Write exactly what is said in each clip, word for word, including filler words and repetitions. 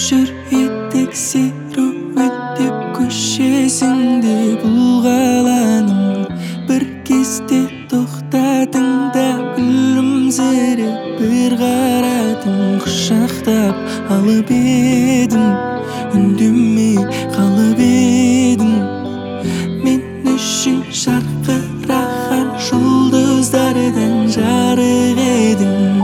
Жүреттік серуеттеп көшесіңде бұлғаланым. Бір кезде тоқтадың да күлімсіреп бір қарадың. Құшақтап алып едім, үндемей қалып едім. Мен үшін жарқыраған жұлдыздардан жарық едің.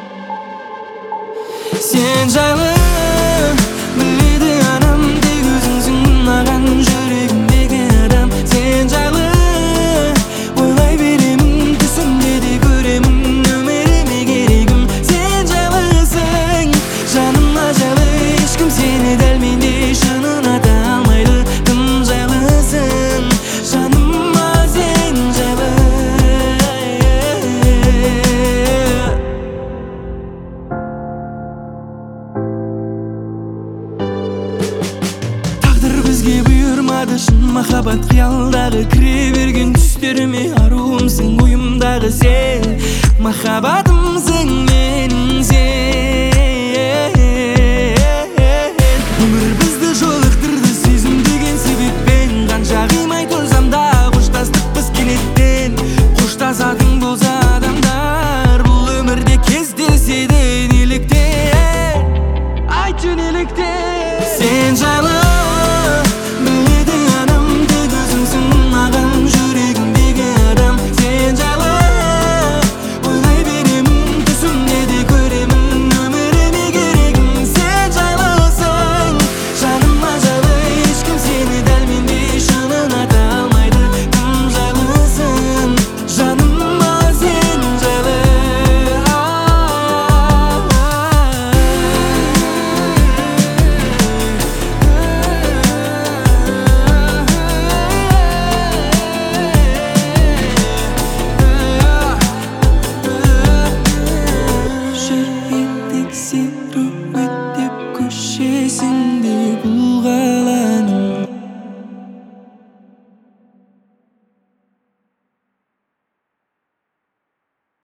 Сен жайлы біледі анам, тек өзіңсің маған жүрегімдегі адам. Сен жайлы ойлай беремін, түсімде де көремін, өміріме керегім. Сен жайлысың, жаныма жайлы, ешкім сені дәл мендей шынын ата алмайды. Тым жайлысың, жаныма сен жайлы. Бізге бұйырмады шын махаббат, қиялдағы кіре берген түстеріме аруымсың, ойымдағы сен махаббатымсың мен.